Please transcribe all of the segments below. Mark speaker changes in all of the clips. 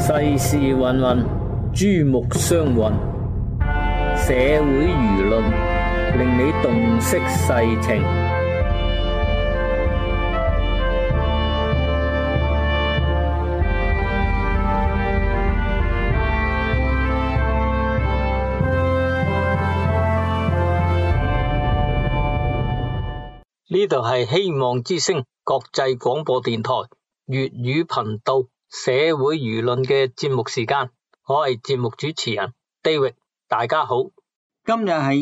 Speaker 1: 世事芸芸，珠目相混，社會輿論令你洞悉世情。呢度係希望之聲國際廣播電台粵語頻道社會輿論嘅節目時間，我係節目主持人 David， 大家好。
Speaker 2: 今日係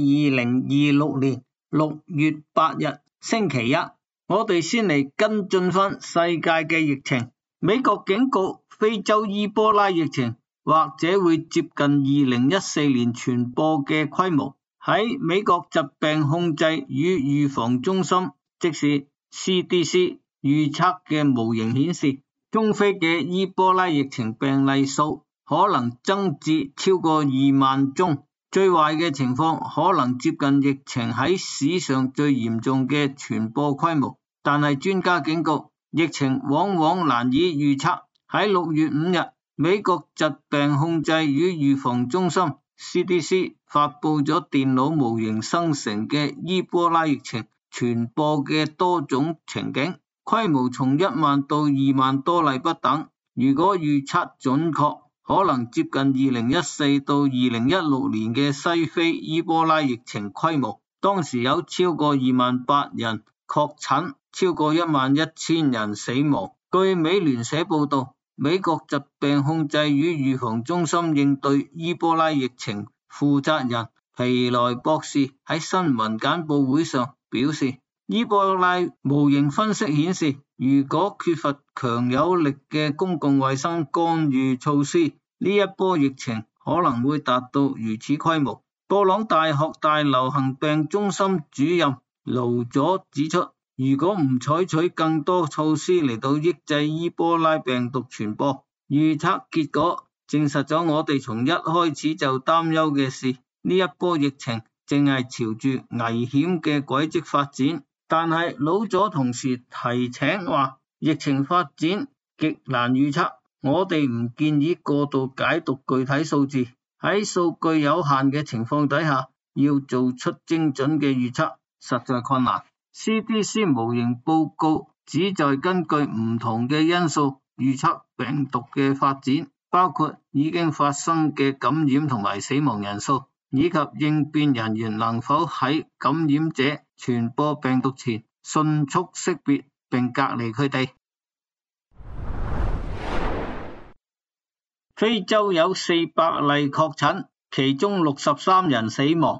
Speaker 2: 2026年6月8日星期一，我哋先嚟跟進翻世界嘅疫情。美國警告非洲伊波拉疫情或者會接近2014年傳播嘅規模。喺美國疾病控制與預防中心，即是 CDC 預測嘅模型顯示，中非嘅伊波拉疫情病例數可能增至超過2萬宗，最壞嘅情況可能接近疫情喺史上最嚴重嘅傳播規模。但係專家警告，疫情往往難以預測。喺6月5日，美國疾病控制與預防中心CDC 發佈咗電腦模型生成嘅伊波拉疫情傳播嘅多種情景，規模從1萬到2萬多例不等。如果預測準確，可能接近2014到2016年嘅西非伊波拉疫情規模。當時有超過28000人確診，超過11000人死亡。據美聯社報道，美國疾病控制與預防中心應對伊波拉疫情負責人皮萊博士喺新聞簡報會上表示，伊波拉模型分析顯示，如果缺乏強有力嘅公共衛生干預措施，呢一波疫情可能會達到如此規模。布朗大學大流行病中心主任盧佐指出，如果唔採取更多措施嚟到抑制伊波拉病毒傳播，預測結果證實咗我哋從一開始就擔憂嘅事，呢一波疫情正係朝住危險嘅軌跡發展。但係盧佐同時提醒話，疫情發展極難預測，我哋唔建議過度解讀具體數字，喺數據有限嘅情況底下，要做出精準嘅預測實在困難。CDC 模型報告旨在根據唔同嘅因素預測病毒嘅發展，包括已經發生嘅感染同埋死亡人數，以及應變人員能否喺感染者傳播病毒前迅速識別並隔離佢哋。非洲有400例確診，其中63人死亡。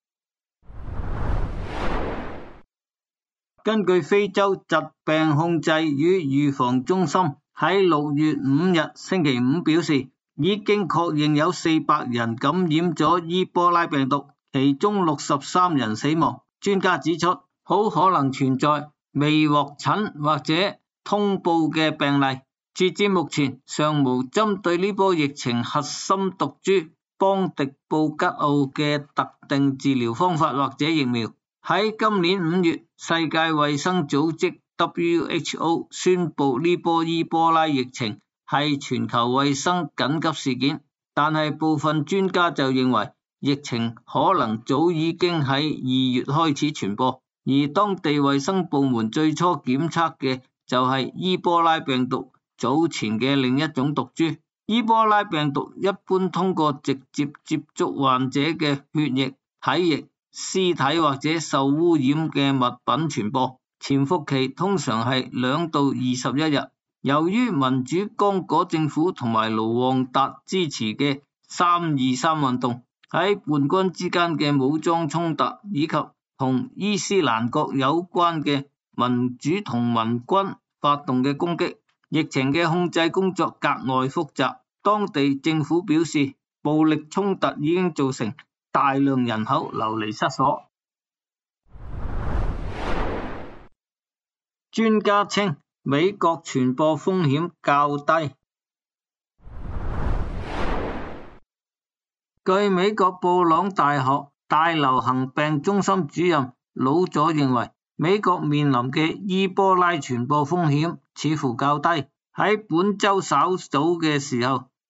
Speaker 2: 根據非洲疾病控制與預防中心喺6月5日星期五表示，已經確認有400人感染咗伊波拉病毒，其中63人死亡。專家指出，好可能存在未獲診或者通報嘅病例。截至目前，尚無針對呢波疫情核心毒株邦迪布吉奧嘅特定治療方法或者疫苗。喺今年5月，世界衛生組織 WHO 宣布呢波伊波拉疫情係全球衛生緊急事件，但係部分專家就認為疫情可能早已經喺2月開始傳播，而當地衛生部門最初檢測嘅就係伊波拉病毒早前嘅另一種毒株。伊波拉病毒一般通過直接接觸患者嘅血液、體液、屍體或者受污染嘅物品傳播，潛伏期通常係2到21日。由於民主剛果政府同埋盧旺達支持嘅323運動，喺叛軍之間嘅武裝衝突，以及同伊斯蘭國有關嘅民主同盟軍發動嘅攻擊，疫情嘅控制工作格外複雜。當地政府表示，暴力衝突已經造成大量人口流離失所。專家稱，美國傳播風險較低。據美國布朗大學大流行病中心主任魯佐認為，美國面臨嘅伊波拉傳播風險似乎較低。喺本周稍早嘅時候，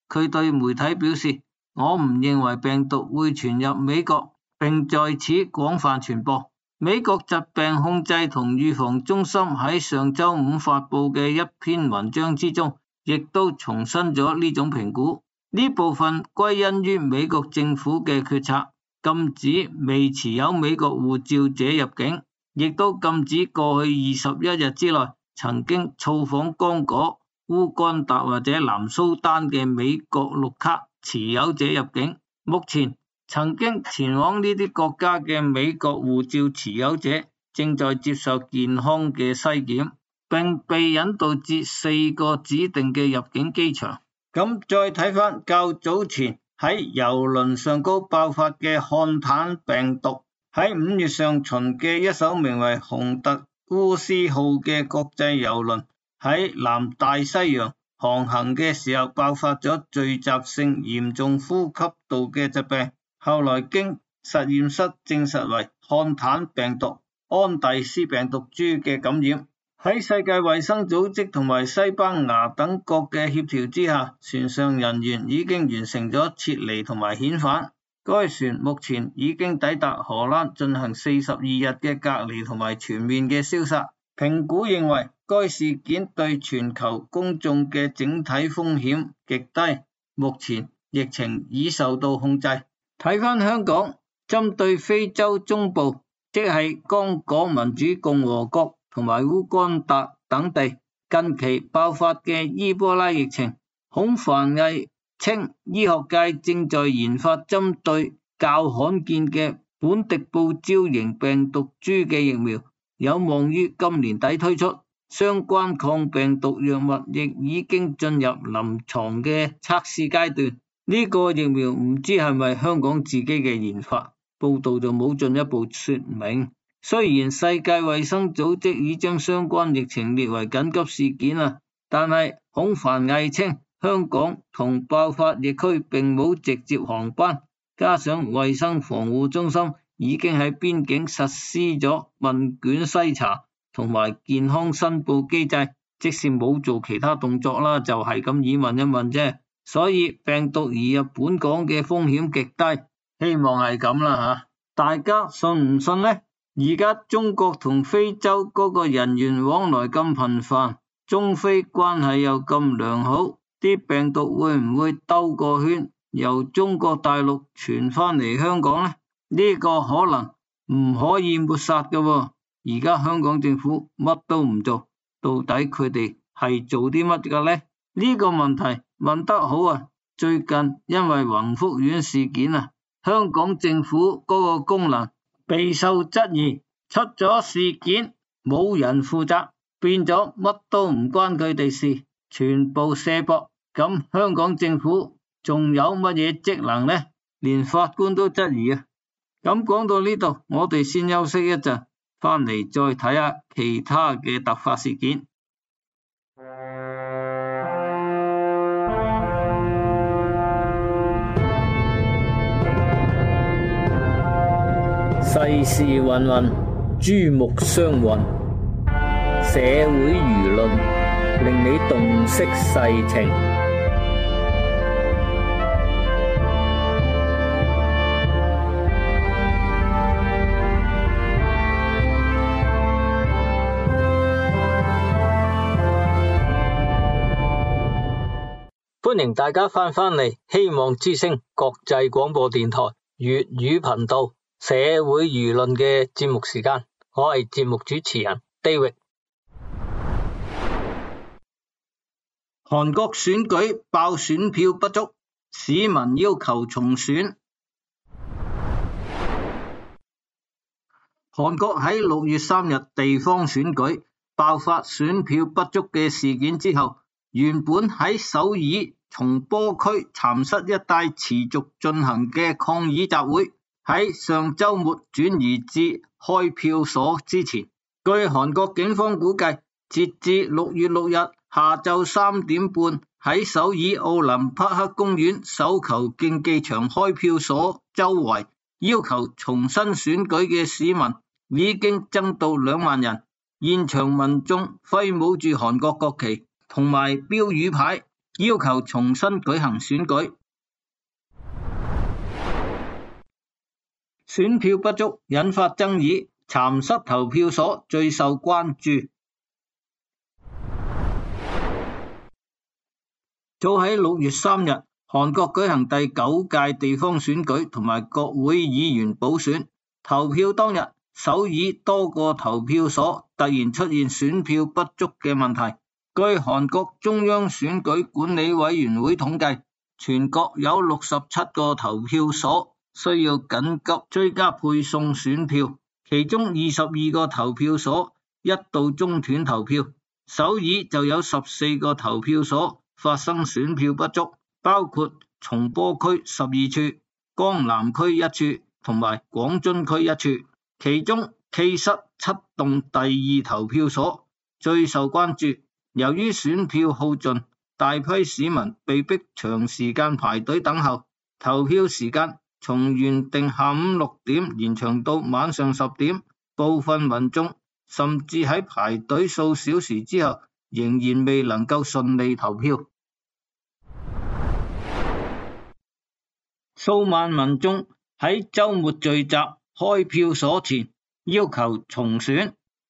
Speaker 2: 佢對媒體表示，我唔認為病毒會傳入美國，並在此廣泛傳播。美國疾病控制同預防中心喺上週五發佈嘅一篇文章之中，亦都重申咗呢種評估。呢部分歸因於美國政府嘅決策，禁止未持有美國護照者入境，亦都禁止過去21日之內曾經造訪剛果、烏干達或者南蘇丹嘅美國綠卡持有者入境。目前曾經前往呢啲國家嘅美國護照持有者正在接受健康嘅篩檢，並被引導至4個指定嘅入境機場。咁再睇翻較早前喺郵輪上高爆發嘅漢坦病毒，喺5月上旬嘅一艘名為洪特烏斯號嘅國際郵輪喺南大西洋航行嘅時候爆發咗聚集性嚴重呼吸道嘅疾病，後來經實驗室證實為漢坦病毒、安第斯病毒株嘅感染。喺世界衛生組織同埋西班牙等國嘅協調之下，船上人員已經完成咗撤離同埋遣返。該船目前已經抵達荷蘭進行42日嘅隔離同埋全面嘅消殺。評估認為該事件對全球公眾嘅整體風險極低，目前疫情已受到控制。睇返香港，針對非洲中部，即係剛果民主共和國同埋烏干達等地近期爆發嘅伊波拉疫情，孔繁毅稱醫學界正在研發針對較罕見嘅本迪布招型病毒株嘅疫苗，有望於今年底推出。相關抗病毒藥物亦已經進入臨床嘅測試階段。呢個疫苗唔知係咪香港自己嘅研發，報道就冇進一步說明。雖然世界衛生組織已將相關疫情列為緊急事件啦，但係孔繁毅稱香港同爆發疫區並冇直接航班，加上衛生防護中心已經喺邊境實施咗問卷篩查同埋健康申報機制，即使冇做其他動作啦，就係咁以問一問啫。所以病毒移入本港嘅風險極低，希望係咁啦吓。大家信唔信呢？而家中國同非洲嗰個人員往來咁頻繁，中非關係又咁良好，啲病毒會唔會兜個圈由中國大陸傳翻嚟香港呢？呢個可能唔可以抹殺㗎喎。而家香港政府乜都唔做，到底佢哋係做啲乜㗎呢？呢個問題問得好啊！最近因為宏福苑事件啊，香港政府嗰個功能備受質疑，出咗事件冇人負責，變咗乜都唔關佢哋事，全部卸膊。咁香港政府仲有乜嘢職能呢？連法官都質疑啊！咁講到呢度，我哋先休息一陣，翻嚟再睇下其他嘅突發事件。
Speaker 1: 世事芸芸，珠目相混，社會輿論令你洞悉世情。歡迎大家翻嚟希望之聲國際廣播電台粵語頻道社會輿論嘅節目時間，我係節目主持人 David。
Speaker 2: 韓國選舉爆選票不足，市民要求重選。韓國喺6月3日地方選舉爆發選票不足嘅事件之後，原本喺首爾松坡區蠶室一帶持續進行嘅抗議集會，喺上週末轉移至開票所之前。據韓國警方估計，截至6月6日下晝3點半，喺首爾奧林匹克公園手球競技場開票所周圍要求重新選舉嘅市民已經增到2萬人。現場民眾揮舞住韓國國旗同埋標語牌， 要求重新舉行選舉。選票不足引發爭議，蠶室投票所最受關注。早喺6月3日，韓國舉行第9屆地方選舉同埋國會議員補選。投票當日，首爾多個投票所突然出現選票不足嘅問題。據韓國中央選舉管理委員會統計，全國有67個投票所需要緊急追加配送選票，其中22個投票所一度中斷投票。首爾就有14個投票所發生選票不足，包括松坡區12處、江南區1處同埋廣津區1處。其中K室7棟第2投票所最受關注，由於選票耗盡，大批市民被迫長時間排隊等候，投票時間從原定下午6點延長到晚上10點，部分民眾甚至喺排隊數小時之後仍然未能夠順利投票。數萬民眾喺週末聚集開票所前，要求重選。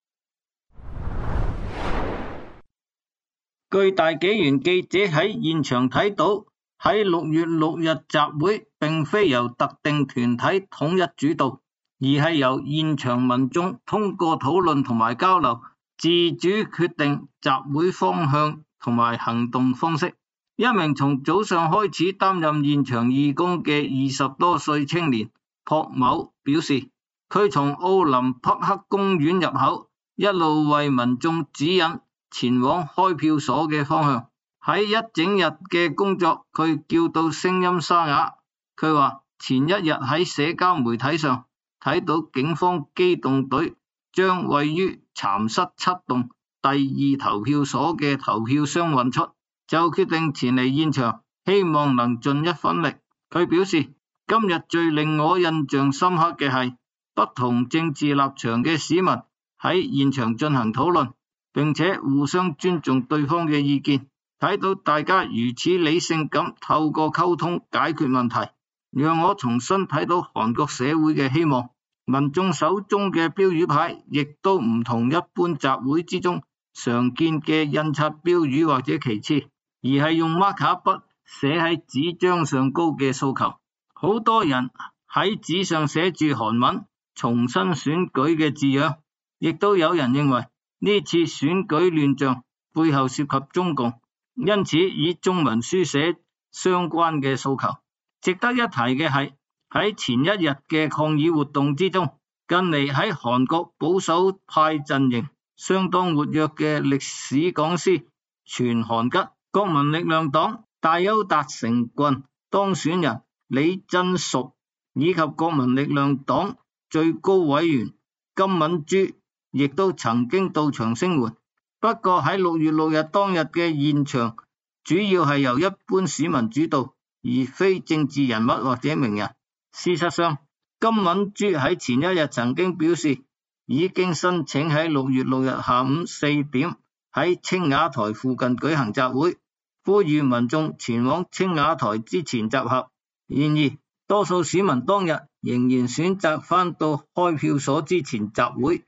Speaker 2: 據大紀元記者喺現場睇到，喺6月6日集會並非由特定團體統一主導，而係由現場民眾通過討論同埋交流，自主決定集會方向同埋行動方式。一名從早上開始擔任現場義工嘅20多歲青年朴某表示，佢從奧林匹克公園入口一路為民眾指引前往開票所嘅方向。喺一整日嘅工作，佢叫到聲音沙啞。佢話前一日喺社交媒體上睇到警方機動隊將位於蠶室7棟第2投票所嘅投票箱運出，就決定前嚟現場，希望能盡一分力。佢表示，今日最令我印象深刻嘅係不同政治立場嘅市民喺現場進行討論，並且互相尊重對方嘅意見。睇到大家如此理性咁透過溝通解決問題，讓我重新睇到韓國社會嘅希望。民眾手中嘅標語牌亦都唔同一般集會之中常見嘅印刷標語或者旗幟，而係用馬卡筆寫喺紙張上高嘅訴求。好多人喺紙上寫住韓文重新選舉嘅字樣，亦都有人認為呢次選舉亂象背後涉及中共，因此以中文書寫相關嘅訴求。值得一提嘅係，喺前一日嘅抗議活動之中，近嚟喺韓國保守派陣營相當活躍嘅歷史講師全韓吉、國民力量黨大邱達成郡當選人李真淑以及國民力量黨最高委員金敏珠亦都曾經到場聲援。不過喺6月6日當日嘅現場主要係由一般市民主導，而非政治人物或者名人。事實上，金敏珠喺前一日曾經表示已經申請喺6月6日下午4點喺青瓦台附近舉行集會，呼籲民眾前往青瓦台之前集合。然而，多數市民當日仍然選擇返到開票所之前集會。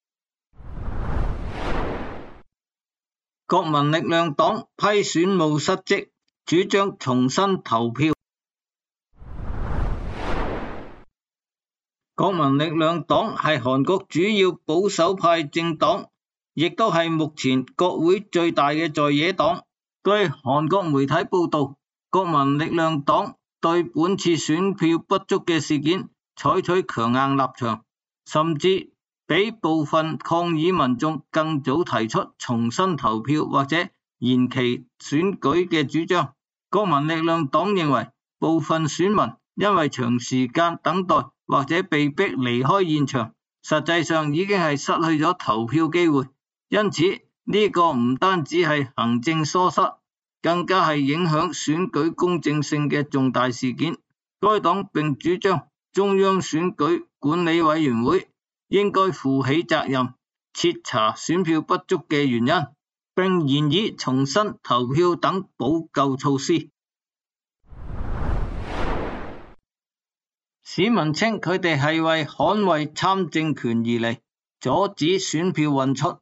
Speaker 2: 國民力量黨批選務失職，主張重新投票。國民力量黨係韓國主要保守派政黨，亦都係目前國會最大嘅在野黨。據韓國媒體報道，國民力量黨對本次選票不足嘅事件採取強硬立場，甚至比部分抗議民眾更早提出重新投票或者延期選舉嘅主張。國民力量黨認為，部分選民因為長時間等待或者被迫離開現場，實際上已經係失去咗投票機會。因此，呢個唔單止係行政疏失，更加係影響選舉公正性嘅重大事件。該黨並主張中央選舉管理委員會應該負起責任，徹查選票不足嘅原因。 並研議重新投票等補救措施。市民稱佢哋係為捍衛參政權而嚟，阻止選票運出。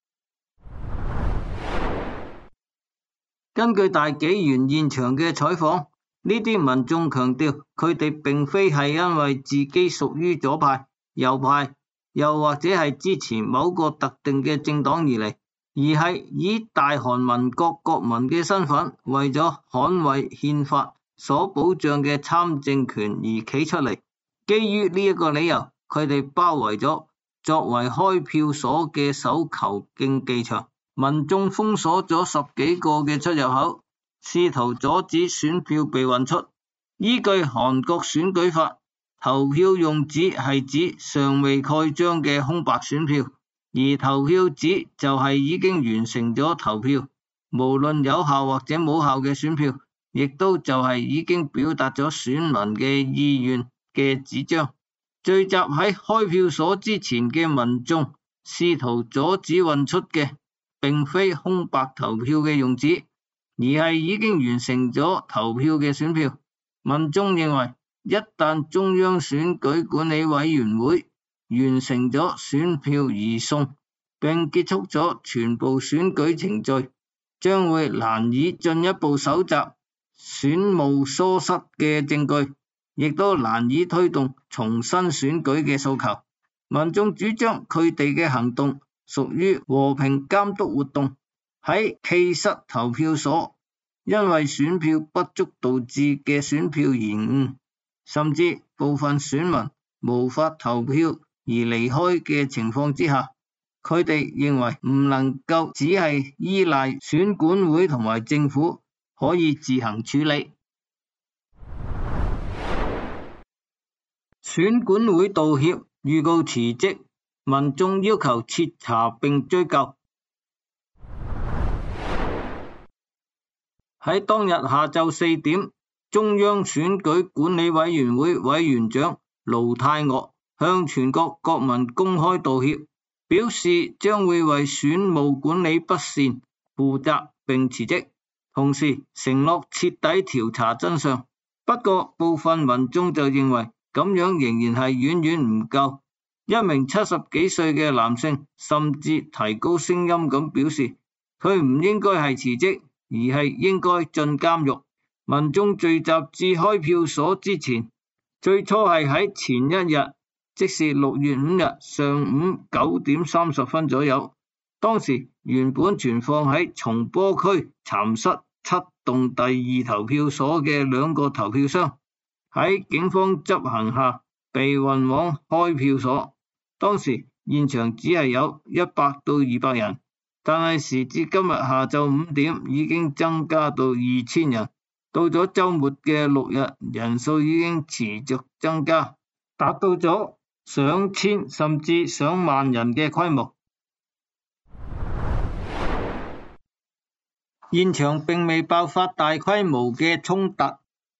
Speaker 2: 根據大紀元現場嘅採訪，呢啲民眾強調佢哋並非係因為自己屬於左派、右派，又或者係支持某個特定嘅政黨而嚟，而係以大韓民國國民嘅身份，為咗捍衛憲法所保障嘅參政權而企出嚟。基於呢一個理由，佢哋包圍咗作為開票所嘅手球競技場，民眾封鎖咗10幾個嘅出入口，試圖阻止選票被運出。依據韓國選舉法，投票用紙係指尚未蓋章嘅空白選票，而投票紙就係已經完成咗投票，無論有效或者冇效嘅選票，亦都就係已經表達咗選民嘅意願嘅紙張。聚集喺開票所之前嘅民眾試圖阻止運出嘅，並非空白投票嘅用紙，而係已經完成咗投票嘅選票。民眾認為，一旦中央選舉管理委員會完成咗選票移送，並結束咗全部選舉程序，將會難以進一步搜集選務疏失嘅證據，亦都難以推動重新選舉嘅訴求。民眾主張佢哋嘅行動屬於和平監督活動，喺棄失投票所因為選票不足導致嘅選票延誤，甚至部分選民無法投票而離開嘅情況之下，佢哋認為唔能夠只係依賴選管會同埋政府可以自行處理。選管會道歉，預告辭職，民眾要求徹查並追究。喺當日下晝4點，中央選舉管理委員會委員長盧泰岳向全國國民公開道歉，表示將會為選務管理不善負責並辭職，同時承諾徹底調查真相。不過部分民眾就認為咁樣仍然係遠遠唔夠。一名70幾歲嘅男性甚至提高聲音咁表示，佢唔應該係辭職，而係應該進監獄。民眾聚集至開票所之前，最初係喺前一日，即是6月5日上午9點30分左右。當時原本存放喺松坡區蠶室7棟第2投票所嘅2個投票箱，喺警方執行下被運往開票所。當時現場只係有100到200人，但係時至今日下晝5點已經增加到2000人。到咗週末嘅6日，人數已經持續增加，達到咗上千甚至上萬人嘅規模。現場並未爆發大規模嘅衝突。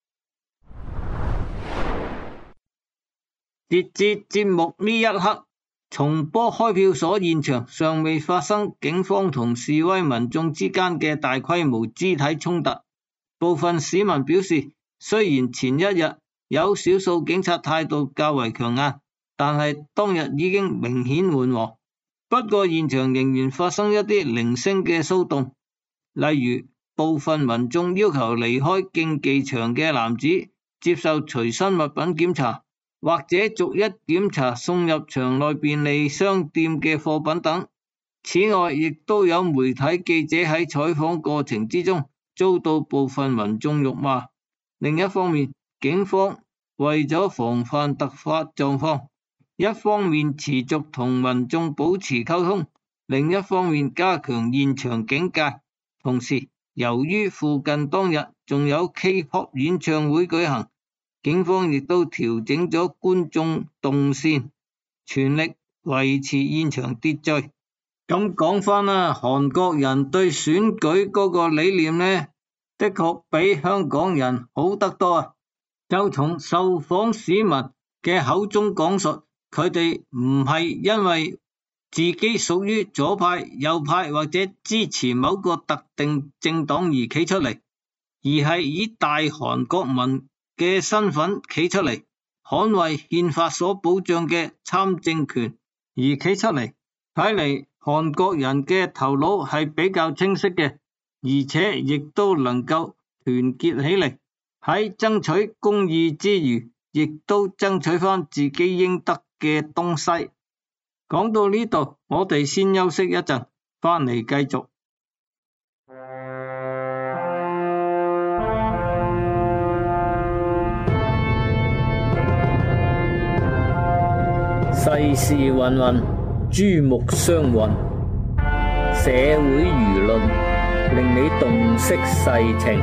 Speaker 2: 截至節目呢一刻，松坡開票所現場尚未發生警方同示威民眾之間嘅大規模肢體衝突。部分市民表示，雖然前一日有少數警察態度較為強硬，但係當日已經明顯緩和。不過現場仍然發生一啲零星嘅騷動，例如部分民眾要求離開競技場嘅男子接受隨身物品檢查，或者逐一檢查送入場內便利商店嘅貨品等。此外，亦都有媒體記者喺採訪過程之中遭到部分民眾辱罵。另一方面，警方為咗防範突發狀況，一方面持續同民眾保持溝通，另一方面加強現場警戒。同時，由於附近當日仲有 K-pop 演唱會舉行，警方亦都調整咗觀眾動線，全力維持現場秩序。咁講返啦，韓國人對選舉嗰個理念呢，的確比香港人好得多啊。就從受訪市民嘅口中講述，佢哋唔係因為自己屬於左派、右派或者支持某個特定政黨而企出嚟，而係以大韓國民嘅身份企出嚟，捍衛憲法所保障嘅參政權而企出嚟。睇嚟韓國人嘅頭腦係比較清晰嘅，而且亦都能夠團結起嚟，喺爭取公義之餘，亦都爭取返自己應得嘅東西。講到呢度，我哋先休息一陣，返嚟繼續。
Speaker 1: 世事芸芸，珠目相混，社會輿論令你洞悉世情。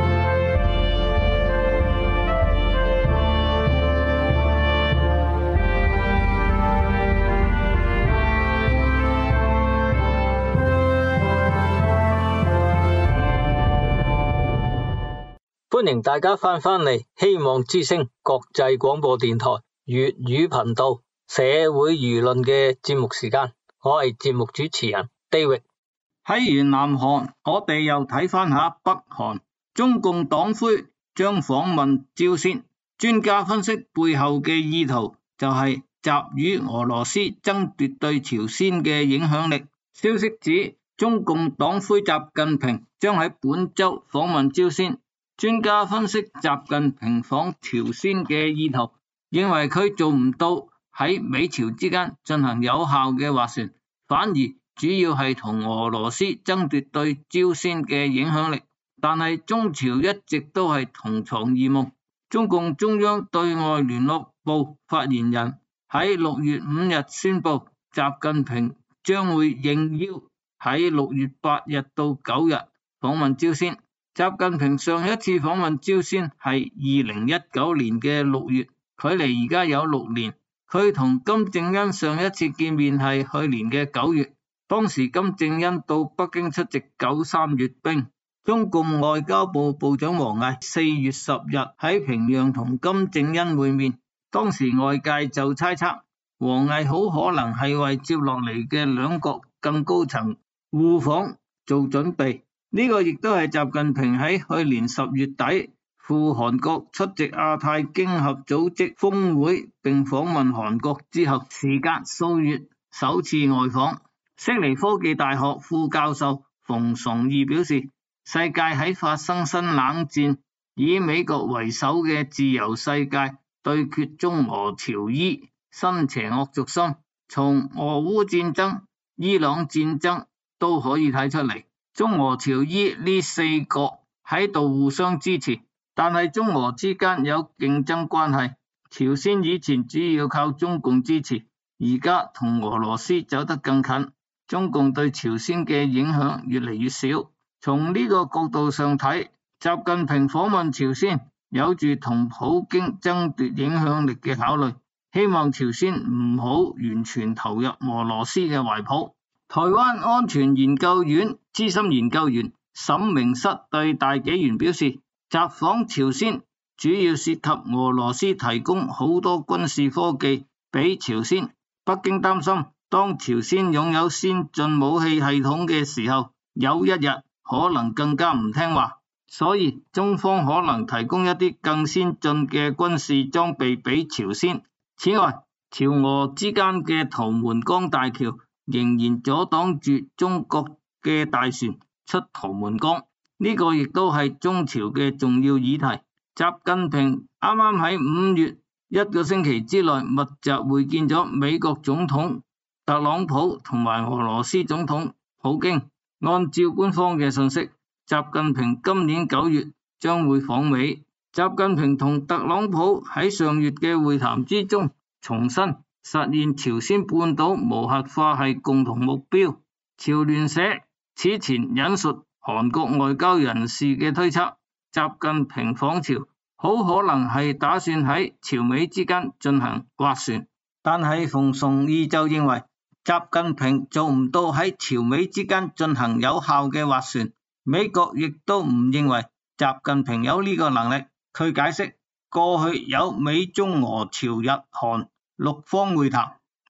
Speaker 1: 歡迎大家翻嚟希望之聲國際廣播電台粵語頻道社會輿論嘅節目時間，我係節目主持人 David。
Speaker 2: 睇完南韓，我哋又睇翻下北韓。中共黨魁將訪問朝鮮，專家分析背後嘅意圖就係習與俄羅斯爭奪對朝鮮嘅影響力。消息指中共黨魁習近平將喺本周訪問朝鮮。專家分析習近平訪朝鮮嘅意圖，認為佢做唔到喺美朝之間進行有效嘅斡旋，反而主要係同俄羅斯爭奪對朝鮮嘅影響力。但係中朝一直都係同床異夢。中共中央對外聯絡部發言人喺6月5日宣布，習近平將會應邀喺6月8日到9日訪問朝鮮。習近平上一次訪問朝鮮係2019年嘅6月，距離而家有6年。佢同金正恩上一次見面係去年嘅9月，當時金正恩到北京出席93閱兵。中共外交部部長王毅4月10日喺平壤同金正恩會面，當時外界就猜測王毅好可能係為接落嚟嘅兩國更高層互訪做準備。呢個亦都係習近平喺去年10月底赴韓國出席亞太經合組織峰會並訪問韓國之後，時隔數月首次外訪。悉尼科技大學副教授馮崇義表示，世界喺發生新冷戰，以美國為首嘅自由世界對決中俄朝伊新邪惡軸心，從俄烏戰爭、伊朗戰爭都可以睇出嚟。中俄朝伊呢4國喺度互相支持，但係中俄之間有競爭關係。朝鮮以前主要靠中共支持，而家同俄羅斯走得更近，中共對朝鮮嘅影響越嚟越少。從呢個角度上睇，習近平訪問朝鮮有住同普京爭奪影響力嘅考慮，希望朝鮮唔好完全投入俄羅斯嘅懷抱。台灣安全研究院資深研究員沈明室對大紀元表示，習訪朝鮮主要涉及俄羅斯提供好多軍事科技俾朝鮮，北京擔心當朝鮮擁有先進武器系統嘅時候，有一日可能更加唔聽話，所以中方可能提供一啲更先進嘅軍事裝備俾朝鮮。此外，朝俄之間嘅圖們江大橋仍然阻擋住中國嘅大船出圖們江，呢個亦都係中朝嘅重要議題。習近平啱啱喺5月1個星期之內密集會見咗美國總統特朗普同埋俄羅斯總統普京。按照官方嘅信息，習近平今年9月將會訪美。習近平同特朗普喺上月嘅會談之中重申實現朝鮮半島無核化係共同目標。朝聯社此前引述韓國外交人士嘅推測，習近平訪朝好可能係打算喺朝美之間進行斡旋，但係馮崇義就認為習近平做唔到喺朝美之間進行有效嘅斡旋，美國亦都唔認為習近平有呢個能力。佢解釋，過去有美中俄朝日韓6方會談，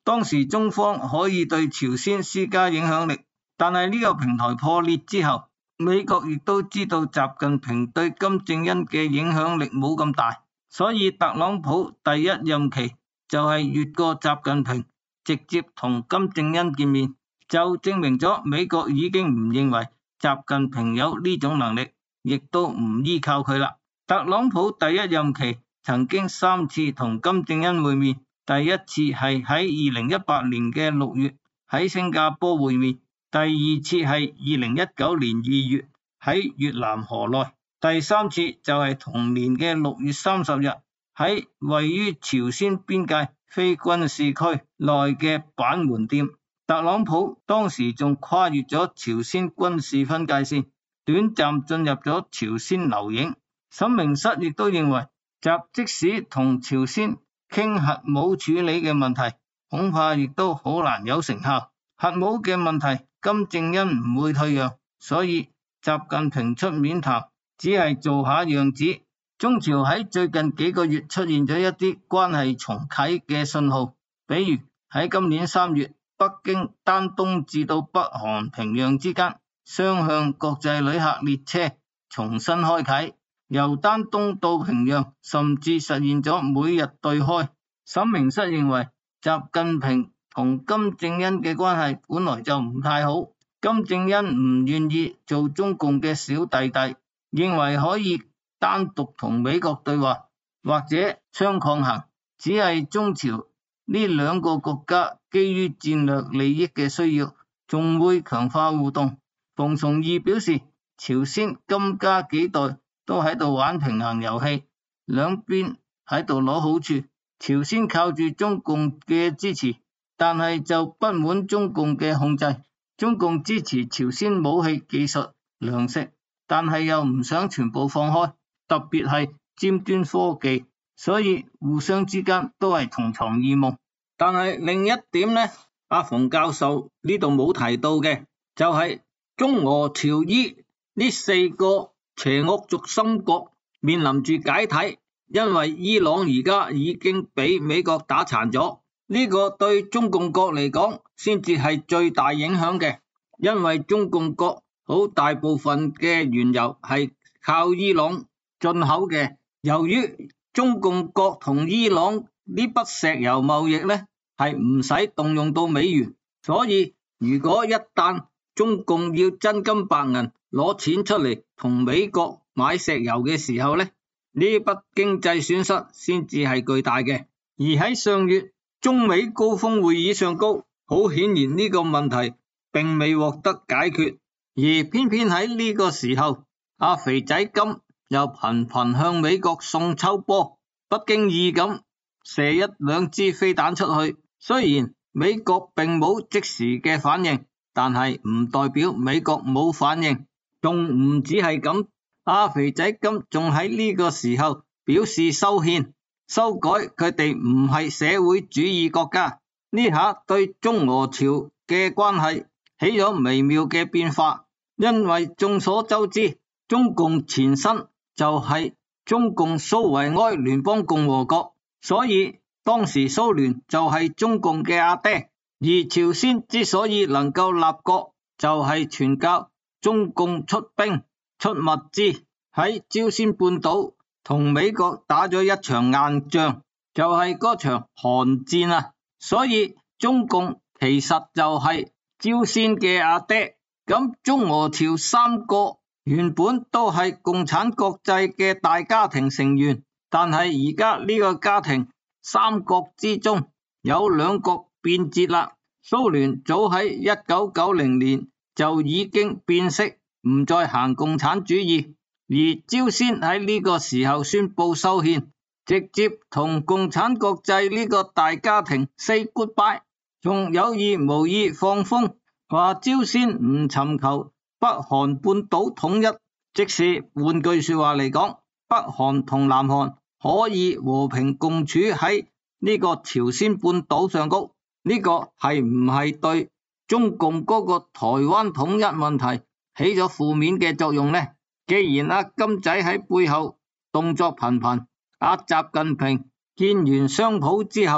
Speaker 2: 當時中方可以對朝鮮施加影響力，但係呢個平台破裂之後，美國亦都知道習近平對金正恩嘅影響力冇咁大，所以特朗普第一任期就係越過習近平，直接同金正恩見面，就證明咗美國已經唔認為習近平有呢種能力，亦都唔依靠佢啦。特朗普第一任期曾經3次同金正恩會面，第一次係喺2018年嘅6月喺新加坡會面，第二次係2019年2月喺越南河內，第三次就係同年嘅6月30日喺位於朝鮮邊界非軍事區內嘅板門店。特朗普當時仲跨越咗朝鮮軍事分界線，短暫進入咗朝鮮留影。沈明室亦都認為，習即使同朝鮮傾核武處理嘅問題，恐怕亦都好難有成效。核武嘅問題，金正恩唔會退讓，所以習近平出面談，只係做下樣子。中朝喺最近幾個月出現咗一啲關係重啟嘅信號，比如喺今年3月，北京丹東至到北韓平壤之間雙向國際旅客列車重新開啟，由丹東到平壤甚至實現咗每日對開。沈明室認為，習近平同金正恩嘅關係本來就唔太好，金正恩唔願意做中共嘅小弟弟，認為可以單獨同美國對話或者相抗衡，只係中朝呢兩個國家基於戰略利益嘅需要，仲會強化互動。馮崇義表示，朝鮮金家幾代都喺度玩平衡遊戲，兩邊喺度攞好處。朝鮮靠住中共嘅支持，但係就不滿中共嘅控制。中共支持朝鮮武器、技術、糧食，但係又唔想全部放開，特別係尖端科技，所以互相之間都係同床異夢。但係另一點呢，阿馮教授呢度冇提到嘅，就係中俄朝伊呢4個邪惡軸心國面臨住解體，因為伊朗而家已經俾美國打殘咗，呢個對中共國嚟講先至係最大影響嘅，因為中共國好大部分嘅原油係靠伊朗進口嘅，由於中共國同伊朗呢筆石油貿易呢係唔使動用到美元，所以如果一旦中共要真金白銀攞錢出嚟同美國買石油嘅時候呢，呢筆經濟損失先至係巨大嘅。而喺上月中美高峰會議上高，好顯然呢個問題並未獲得解決，而偏偏喺呢個時候，阿肥仔金又頻頻向美國送秋波，不經意咁射1-2支飛彈出去。雖然美國並冇即時嘅反應，但係唔代表美國冇反應，仲唔止係咁。阿肥仔金仲喺呢個時候表示修憲，修改佢哋唔係社會主義國家，呢下對中俄朝嘅關係起咗微妙嘅變化。因為眾所周知，中共前身就係中共蘇維埃聯邦共和國，所以當時蘇聯就係中共嘅阿爹，而朝鮮之所以能夠立國，就係全靠中共出兵出物資，喺朝鮮半島同美國打咗一場硬仗，就係嗰場韓戰啊！所以中共其實就係朝鮮嘅阿爹。咁中俄朝3個原本都係共產國際嘅大家庭成員，但係而家呢個家庭3國之中有2國變節啦。蘇聯早喺1990年就已經變色，唔再行共產主義，而朝鮮喺呢個時候宣布修憲，直接同共產國際呢個大家庭 say goodbye， 仲有意無意放風，話朝鮮唔尋求北韓半島統一，即是換句說話嚟講，北韓同南韓可以和平共處喺呢個朝鮮半島上高。呢個係唔係對中共嗰個台灣統一問題起咗負面嘅作用呢？既然阿金仔喺背後動作頻頻，阿習近平見完商普之後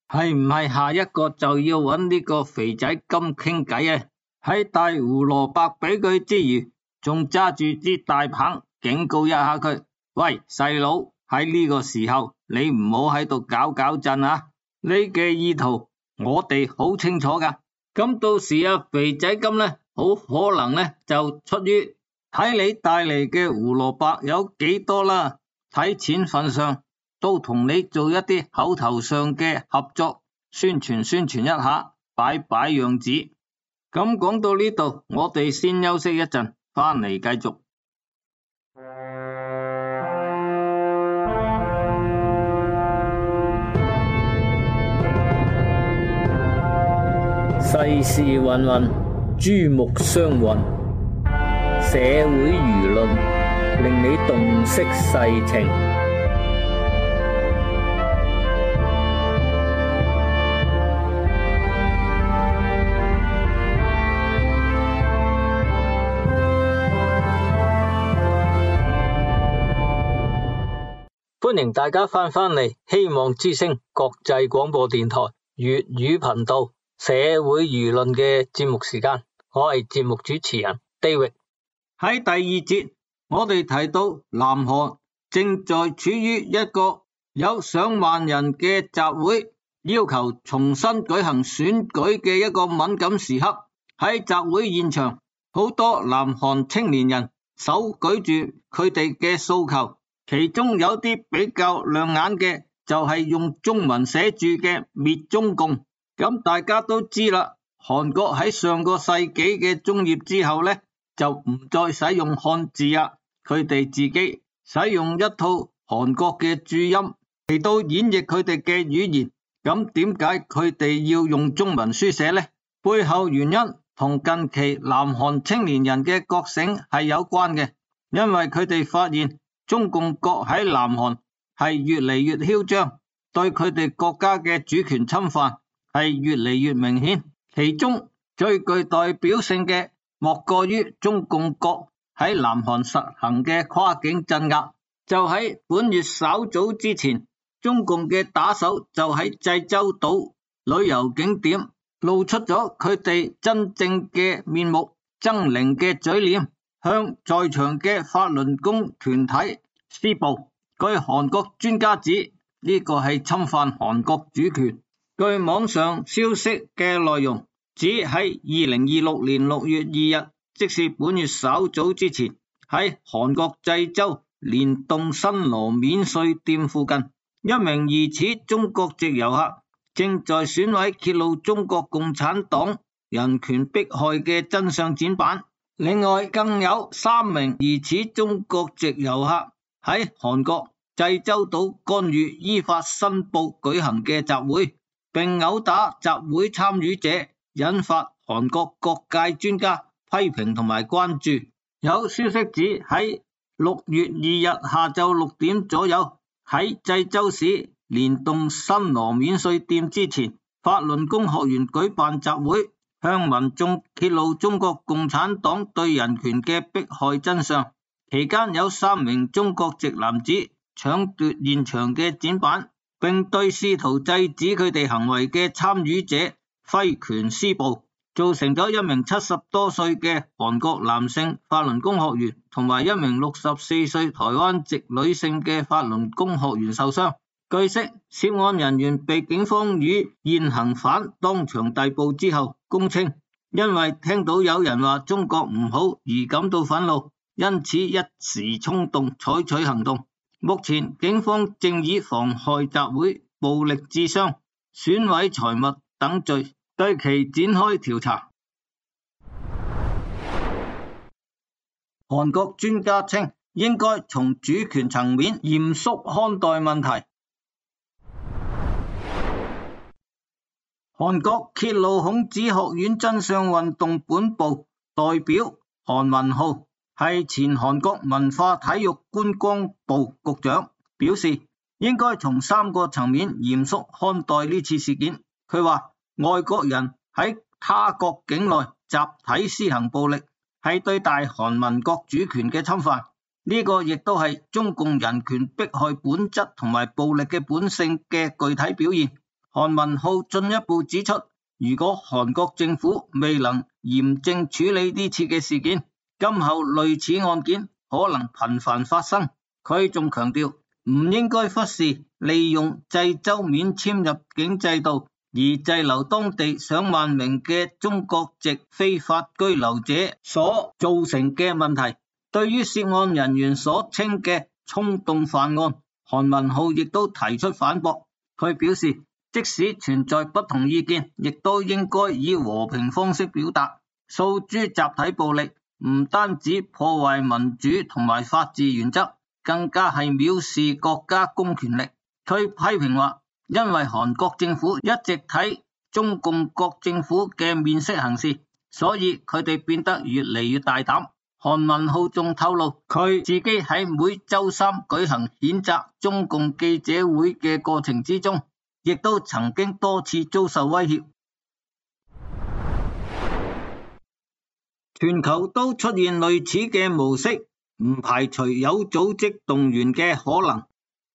Speaker 2: 係唔係下一個就要揾呢個肥仔金傾偈啊？喺帶胡蘿蔔俾佢之餘，仲揸住支大棒警告一下佢：喂，細佬，喺呢個時候你唔好喺度搞震啊！你嘅意圖我哋好清楚噶。咁到時肥仔金呢，好可能呢就出於睇你帶嚟嘅胡蘿蔔有幾多啦，睇錢份上都同你做一啲口頭上嘅合作宣傳一下，擺樣子。咁講到呢度，我哋先休息一陣，翻嚟繼續。
Speaker 1: 世事芸芸，珠目相混，社會輿論令你洞悉世情。歡迎大家翻嚟希望之聲國際廣播電台粵語頻道社會輿論嘅節目時間，我係節目主持人 David。
Speaker 2: 喺第二節，我哋提到南韓正在處於一個有上萬人嘅集會，要求重新舉行選舉嘅一個敏感時刻。喺集會現場，好多南韓青年人手舉住佢哋嘅訴求。其中有啲比較亮眼嘅，就係用中文寫住嘅滅中共。咁大家都知啦，韓國喺上個世紀嘅中葉之後呢，就唔再使用漢字啊，佢哋自己使用一套韓國嘅注音嚟到演繹佢哋嘅語言。咁點解佢哋要用中文書寫呢？背後原因同近期南韓青年人嘅覺醒係有關嘅，因為佢哋發現中共國喺南韓係越嚟越囂張，對佢哋國家嘅主權侵犯係越嚟越明顯。其中最具代表性嘅莫過於中共國喺南韓實行嘅跨境鎮壓。就喺本月稍早之前，中共嘅打手就喺濟州島旅遊景點露出咗佢哋真正嘅面目，猙獰嘅嘴臉，向在場嘅法輪功團體施暴。據韓國專家指，呢個係侵犯韓國主權。據網上消息嘅內容指，喺2026年6月2日，即是本月稍早之前，喺韓國濟州連洞新羅免稅店附近，一名疑似中國籍遊客正在選委揭露中國共產黨人權迫害嘅真相展板。另外更有3名疑似中國籍遊客喺韓國濟州島干預依法申報舉行嘅集會，並毆打集會參與者，引發韓國各界專家批評同埋關注。有消息指喺6月2日下晝6點左右，喺濟州市連洞新羅免稅店之前，法輪功學員舉辦集會，向民眾揭露中國共產黨對人權嘅迫害真相。期間有3名中國籍男子搶奪現場嘅展板，並對試圖制止佢哋行為嘅參與者揮拳施暴，造成咗一名70多歲嘅韓國男性法輪功學員同埋一名64歲台灣籍女性嘅法輪功學員受傷。據悉，涉案人員被警方與現行犯當場逮捕之後，供稱因為聽到有人話中國唔好而感到憤怒，因此一時衝動採取行動。目前警方正以妨害集會、暴力致傷、損毀財物等罪對其展開調查。韓國專家稱，應該從主權層面嚴肅看待問題。韓國揭露孔子學院真相運動本部代表韓文浩係前韓國文化體育觀光部局長，表示應該從3個層面嚴肅看待呢次事件。佢話外國人喺他國境內集體施行暴力，係對大韓民國主權嘅侵犯，呢個亦都係中共人權迫害本質同埋暴力嘅本性嘅具體表現。 韓文浩進一步指出，如果韓國政府未能嚴正處理呢次嘅事件，今後類似案件可能頻繁發生。佢仲強調，唔應該忽視利用濟州免簽入境制度而滯留當地上萬名嘅中國籍非法居留者所造成嘅問題。對於涉案人員所稱嘅衝動犯案，韓文浩亦都提出反駁。佢表示，即使存在不同意見，亦都應該以和平方式表達。訴諸集體暴力，唔單止破壞民主同埋法治原則，更加係藐視國家公權力。佢批評話，因為韓國政府一直睇中共國政府嘅面色行事，所以佢哋變得越嚟越大膽。韓文浩仲透露，佢自己喺每週三舉行譴責中共記者會嘅過程之中，亦都曾經多次遭受威脅。全球都出現類似嘅模式，唔排除有組織動員嘅可能。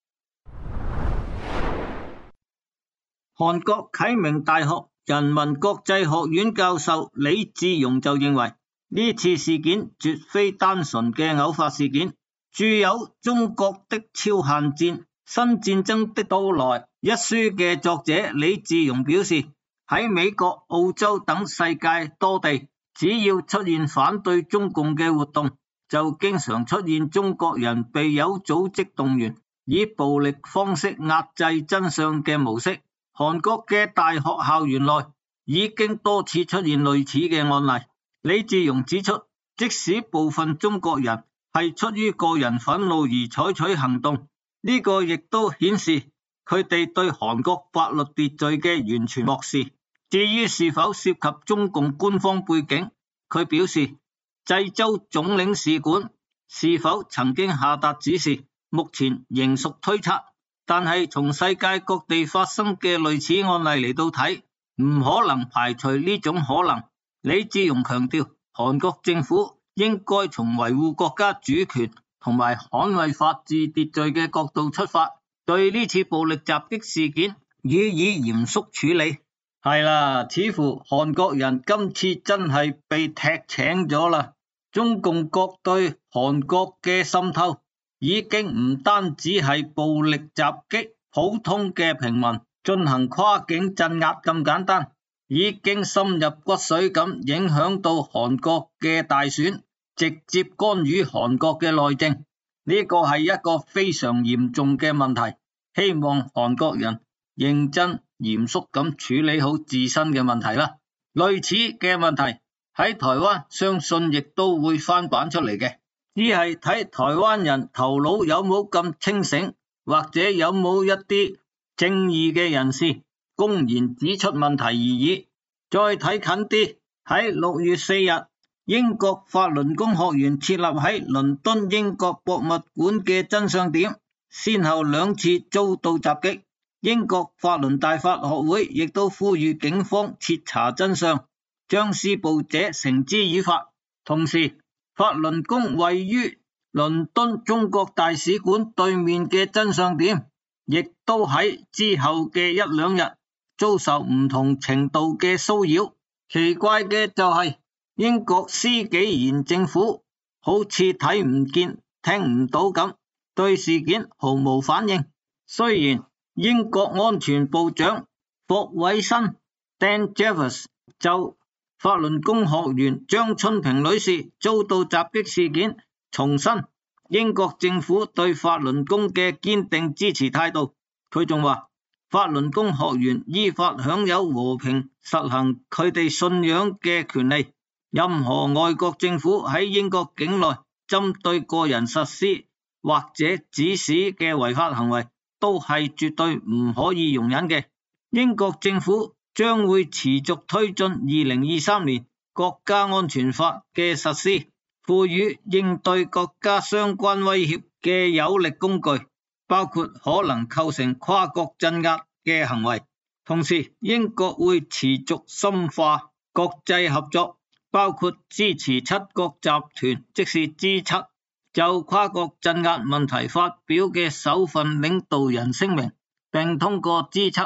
Speaker 2: 韓國啟明大學人民國際學院教授李志榮就認為，呢次事件絕非單純嘅偶發事件。著有《中國的超限戰：新戰爭的到來》一書嘅作者李志榮表示，喺美國、澳洲等世界多地，只要出現反對中共嘅活動，就經常出現中國人被有組織動員，以暴力方式壓制真相嘅模式。韓國嘅大學校園內已經多次出現類似嘅案例。李志榮指出，即使部分中國人係出於個人憤怒而採取行動，呢個亦都顯示佢哋對韓國法律秩序嘅完全漠視。至於是否涉及中共官方背景，佢表示，濟州總領事館是否曾經下達指示，目前仍屬推測。但係從世界各地發生嘅類似案例嚟到睇，唔可能排除呢種可能。李志榮強調，韓國政府應該從維護國家主權同埋捍衛法治秩序嘅角度出發，對呢次暴力襲擊事件予以嚴肅處理。係啦，似乎韓國人今次真係被踢請咗啦。中共國對韓國嘅滲透已經唔單止係暴力襲擊普通嘅平民，進行跨境鎮壓咁簡單，已經深入骨髓咁影響到韓國嘅大選，直接干預韓國嘅內政。呢個係一個非常嚴重嘅問題，希望韓國人認真嚴肅咁處理好自身嘅問題啦。類似嘅問題喺台灣相信亦都會翻版出嚟嘅，只係睇台灣人頭腦有冇咁清醒，或者有冇一啲正義嘅人士公然指出問題而已。再睇近啲，喺6月4日，英國法輪功學員設立喺倫敦英國博物館嘅真相點，先後2次遭到襲擊。英國法輪大法學會亦都呼籲警方徹查真相，將施暴者繩之以法。同時，法輪功位於倫敦中國大使館對面嘅真相點，亦都喺之後嘅1-2日遭受唔同程度嘅騷擾。奇怪嘅就係，英國施紀賢政府好似睇唔見聽唔到咁，對事件毫無反應。雖然英國安全部長霍偉新 Dan Jeffers 就法輪功學員張春平女士遭到襲擊事件重申英國政府對法輪功嘅堅定支持態度。佢仲話，法輪功學員依法享有和平實行佢哋信仰嘅權利，任何外國政府喺英國境內針對個人實施或者指使嘅違法行為都係絕對唔可以容忍嘅。英國政府將會持續推進2023年國家安全法嘅實施，賦予應對國家相關威脅嘅有力工具，包括可能構成跨國鎮壓嘅行為。同時，英國會持續深化國際合作，包括支持7國集團，即是 G7 就跨國鎮壓問題發表嘅首份領導人聲明，並通過 G7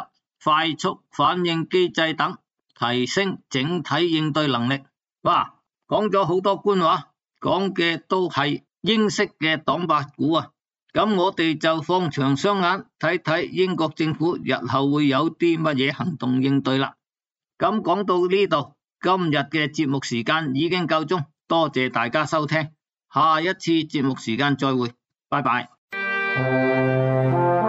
Speaker 2: 快速反應機制等，提升整體應對能力。哇，講咗好多官話，講嘅都係英式嘅黨八股啊！咁我哋就放長雙眼睇睇英國政府日後會有啲乜嘢行動應對啦。咁講到呢度，今日嘅節目時間已經夠鐘，多謝大家收聽，下一次節目時間再會，拜拜。